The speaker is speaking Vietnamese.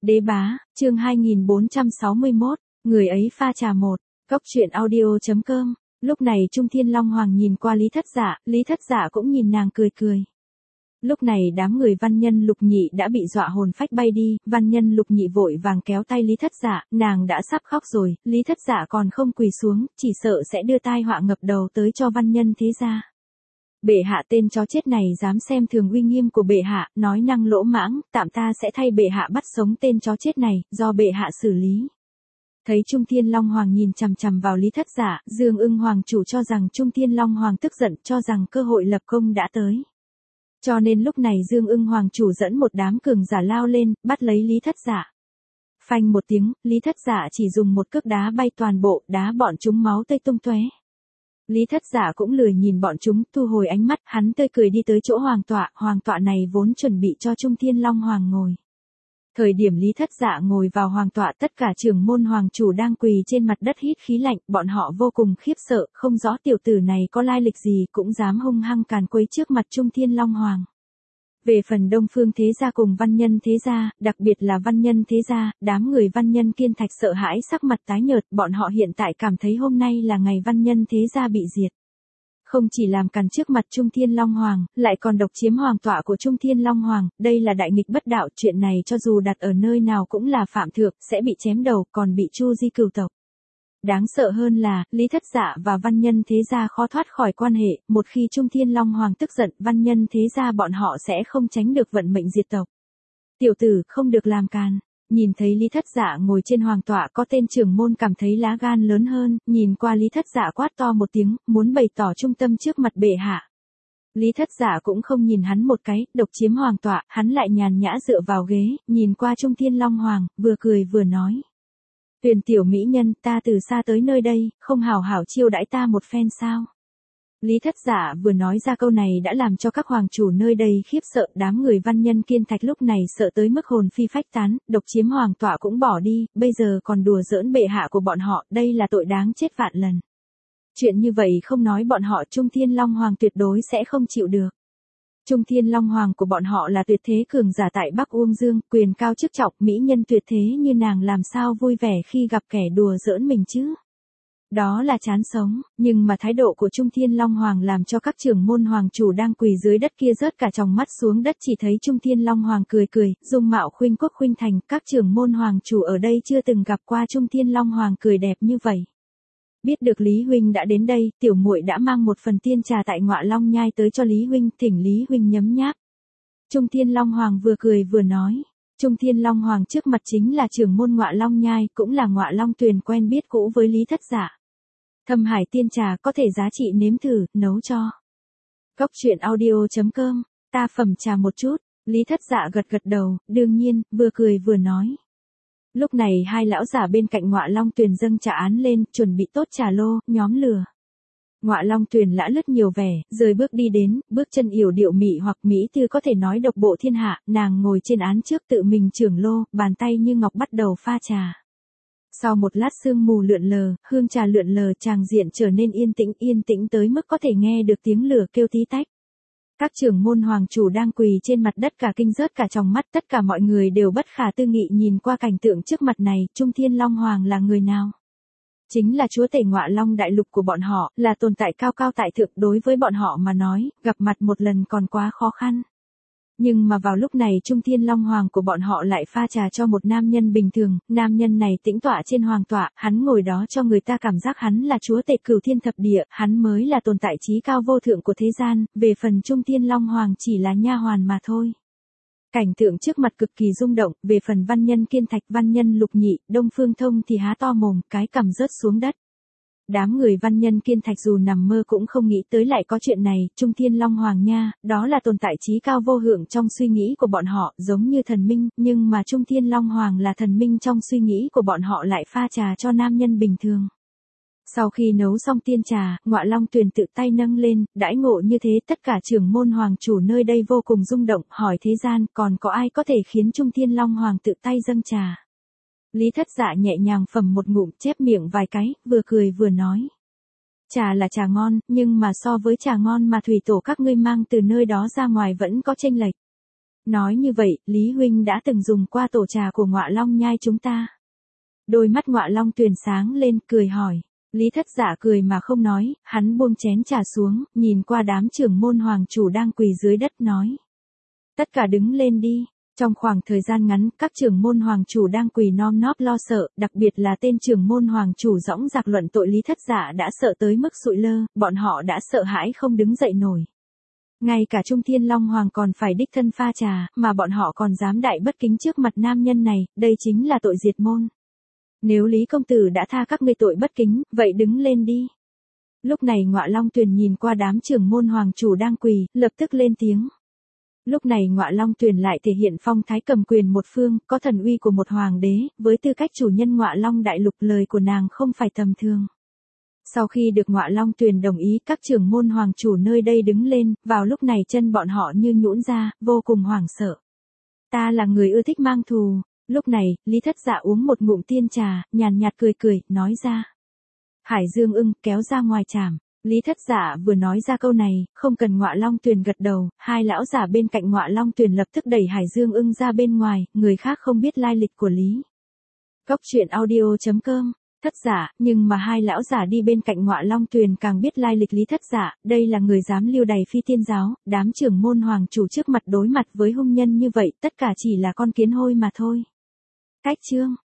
Đế bá, chương 2461, người ấy pha trà một, Cốc truyện audio.com. Lúc này Trung Thiên Long Hoàng nhìn qua Lý Thất Dạ cũng nhìn nàng cười cười. Lúc này đám người văn nhân Lục Nhị đã bị dọa hồn phách bay đi, văn nhân Lục Nhị vội vàng kéo tay Lý Thất Dạ, nàng đã sắp khóc rồi, Lý Thất Dạ còn không quỳ xuống, chỉ sợ sẽ đưa tai họa ngập đầu tới cho văn nhân thế gia. Bệ hạ, tên chó chết này dám xem thường uy nghiêm của bệ hạ, nói năng lỗ mãng, tạm ta sẽ thay bệ hạ bắt sống tên chó chết này, do bệ hạ xử lý. Thấy Trung Thiên Long Hoàng nhìn chằm chằm vào Lý Thất Dạ, Dương Ưng Hoàng chủ cho rằng Trung Thiên Long Hoàng tức giận, cho rằng cơ hội lập công đã tới. Cho nên lúc này Dương Ưng Hoàng chủ dẫn một đám cường giả lao lên, bắt lấy Lý Thất Dạ. Phanh một tiếng, Lý Thất Dạ chỉ dùng một cước đá bay toàn bộ, đá bọn chúng máu tươi tung tóe. Lý Thất Dạ cũng lười nhìn bọn chúng, thu hồi ánh mắt, hắn tươi cười đi tới chỗ hoàng tọa này vốn chuẩn bị cho Trung Thiên Long Hoàng ngồi. Thời điểm Lý Thất Dạ ngồi vào hoàng tọa, tất cả trưởng môn hoàng chủ đang quỳ trên mặt đất hít khí lạnh, bọn họ vô cùng khiếp sợ, không rõ tiểu tử này có lai lịch gì cũng dám hung hăng càn quấy trước mặt Trung Thiên Long Hoàng. Về phần Đông Phương thế gia cùng văn nhân thế gia, đặc biệt là văn nhân thế gia, đám người văn nhân Kiên Thạch sợ hãi sắc mặt tái nhợt, bọn họ hiện tại cảm thấy hôm nay là ngày văn nhân thế gia bị diệt. Không chỉ làm càn trước mặt Trung Thiên Long Hoàng, lại còn độc chiếm hoàng tọa của Trung Thiên Long Hoàng, đây là đại nghịch bất đạo, chuyện này cho dù đặt ở nơi nào cũng là phạm thượng, sẽ bị chém đầu, còn bị chu di cửu tộc. Đáng sợ hơn là, Lý Thất Dạ và văn nhân thế gia khó thoát khỏi quan hệ, một khi Trung Thiên Long Hoàng tức giận, văn nhân thế gia bọn họ sẽ không tránh được vận mệnh diệt tộc. Tiểu tử, không được làm càn. Nhìn thấy Lý Thất Dạ ngồi trên hoàng tọa, có tên trưởng môn cảm thấy lá gan lớn hơn, nhìn qua Lý Thất Dạ quát to một tiếng, muốn bày tỏ trung tâm trước mặt bệ hạ. Lý Thất Dạ cũng không nhìn hắn một cái, độc chiếm hoàng tọa, hắn lại nhàn nhã dựa vào ghế, nhìn qua Trung Thiên Long Hoàng, vừa cười vừa nói. Tuyền tiểu mỹ nhân, ta từ xa tới nơi đây, không hảo hảo chiêu đãi ta một phen sao? Lý Thất Dạ vừa nói ra câu này đã làm cho các hoàng chủ nơi đây khiếp sợ, đám người văn nhân Kiên Thạch lúc này sợ tới mức hồn phi phách tán, độc chiếm hoàng tọa cũng bỏ đi, bây giờ còn đùa giỡn bệ hạ của bọn họ, đây là tội đáng chết vạn lần. Chuyện như vậy không nói bọn họ, Trung Thiên Long Hoàng tuyệt đối sẽ không chịu được. Trung Thiên Long Hoàng của bọn họ là tuyệt thế cường giả tại Bắc Uông Dương, quyền cao chức trọng, mỹ nhân tuyệt thế như nàng làm sao vui vẻ khi gặp kẻ đùa giỡn mình chứ? Đó là chán sống, nhưng mà thái độ của Trung Thiên Long Hoàng làm cho các trưởng môn hoàng chủ đang quỳ dưới đất kia rớt cả tròng mắt xuống đất, chỉ thấy Trung Thiên Long Hoàng cười cười, dung mạo khuynh quốc khuynh thành, các trưởng môn hoàng chủ ở đây chưa từng gặp qua Trung Thiên Long Hoàng cười đẹp như vậy. Biết được Lý huynh đã đến đây, tiểu muội đã mang một phần tiên trà tại Ngọa Long Nhai tới cho Lý huynh, thỉnh Lý huynh nhấm nháp. Trung Thiên Long Hoàng vừa cười vừa nói. Trung Thiên Long Hoàng trước mặt chính là trưởng môn Ngọa Long Nhai, cũng là Ngọa Long Tuyền quen biết cũ với Lý Thất Dạ. Thâm Hải tiên trà có thể giá trị nếm thử, nấu cho. Cốc truyện audio.com, ta phẩm trà một chút, Lý Thất Dạ gật gật đầu, đương nhiên, vừa cười vừa nói. Lúc này hai lão giả bên cạnh Ngọa Long Tuyền dâng trà án lên, chuẩn bị tốt trà lô, nhóm lửa. Ngọa Long Tuyền lã lướt nhiều vẻ, rời bước đi đến, bước chân yểu điệu mị hoặc mỹ tư có thể nói độc bộ thiên hạ, nàng ngồi trên án trước tự mình chưởng lô, bàn tay như ngọc bắt đầu pha trà. Sau một lát sương mù lượn lờ, hương trà lượn lờ, tràng diện trở nên yên tĩnh tới mức có thể nghe được tiếng lửa kêu tí tách. Các trưởng môn hoàng chủ đang quỳ trên mặt đất cả kinh rớt cả tròng mắt, tất cả mọi người đều bất khả tư nghị nhìn qua cảnh tượng trước mặt này, Trung Thiên Long Hoàng là người nào? Chính là chúa tể Ngọa Long đại lục của bọn họ, là tồn tại cao cao tại thượng, đối với bọn họ mà nói, gặp mặt một lần còn quá khó khăn. Nhưng mà vào lúc này Trung Thiên Long Hoàng của bọn họ lại pha trà cho một nam nhân bình thường, nam nhân này tĩnh tọa trên hoàng tọa, hắn ngồi đó cho người ta cảm giác hắn là chúa tể cửu thiên thập địa, hắn mới là tồn tại chí cao vô thượng của thế gian, về phần Trung Thiên Long Hoàng chỉ là nha hoàn mà thôi. Cảnh tượng trước mặt cực kỳ rung động, về phần văn nhân Kiên Thạch, văn nhân Lục Nhị, Đông Phương Thông thì há to mồm, cái cằm rớt xuống đất. Đám người văn nhân Kiên Thạch dù nằm mơ cũng không nghĩ tới lại có chuyện này, Trung Thiên Long Hoàng nha, đó là tồn tại chí cao vô thượng trong suy nghĩ của bọn họ, giống như thần minh, nhưng mà Trung Thiên Long Hoàng là thần minh trong suy nghĩ của bọn họ lại pha trà cho nam nhân bình thường. Sau khi nấu xong tiên trà, Ngọa Long Tuyền tự tay nâng lên, đãi ngộ như thế, tất cả trưởng môn hoàng chủ nơi đây vô cùng rung động, hỏi thế gian, còn có ai có thể khiến Trung Thiên Long Hoàng tự tay dâng trà? Lý Thất Dạ nhẹ nhàng phẩm một ngụm, chép miệng vài cái, vừa cười vừa nói. Trà là trà ngon, nhưng mà so với trà ngon mà thủy tổ các ngươi mang từ nơi đó ra ngoài vẫn có chênh lệch. Nói như vậy, Lý huynh đã từng dùng qua tổ trà của Ngọa Long nhai chúng ta. Đôi mắt Ngọa Long Tuyền sáng lên, cười hỏi. Lý Thất Dạ cười mà không nói, hắn buông chén trà xuống, nhìn qua đám trưởng môn hoàng chủ đang quỳ dưới đất nói. Tất cả đứng lên đi. Trong khoảng thời gian ngắn, các trưởng môn hoàng chủ đang quỳ nom nóp lo sợ, đặc biệt là tên trưởng môn hoàng chủ dõng dạc luận tội Lý Thất Dạ đã sợ tới mức sụi lơ, bọn họ đã sợ hãi không đứng dậy nổi. Ngay cả Trung Thiên Long Hoàng còn phải đích thân pha trà, mà bọn họ còn dám đại bất kính trước mặt nam nhân này, đây chính là tội diệt môn. Nếu Lý công tử đã tha các ngươi tội bất kính, vậy đứng lên đi. Lúc này Ngọa Long Tuyền nhìn qua đám trưởng môn hoàng chủ đang quỳ, lập tức lên tiếng. Lúc này Ngọa Long Tuyền lại thể hiện phong thái cầm quyền một phương, có thần uy của một hoàng đế, với tư cách chủ nhân Ngọa Long đại lục, lời của nàng không phải tầm thường. Sau khi được Ngọa Long Tuyền đồng ý, các trưởng môn hoàng chủ nơi đây đứng lên, vào lúc này chân bọn họ như nhũn ra, vô cùng hoảng sợ. Ta là người ưa thích mang thù. Lúc này, Lý Thất Dạ uống một ngụm tiên trà, nhàn nhạt cười cười, nói ra. Hải Dương Ưng, kéo ra ngoài trảm. Lý Thất Dạ vừa nói ra câu này, không cần Ngọa Long Tuyền gật đầu, hai lão giả bên cạnh Ngọa Long Tuyền lập tức đẩy Hải Dương Ưng ra bên ngoài, người khác không biết lai lịch của Lý. Góc truyện audio.com. Thất Dạ, nhưng mà hai lão giả đi bên cạnh Ngọa Long Tuyền càng biết lai lịch Lý Thất Dạ, đây là người dám lưu đày phi tiên giáo, đám trưởng môn hoàng chủ trước mặt đối mặt với hung nhân như vậy, tất cả chỉ là con kiến hôi mà thôi. Cách chương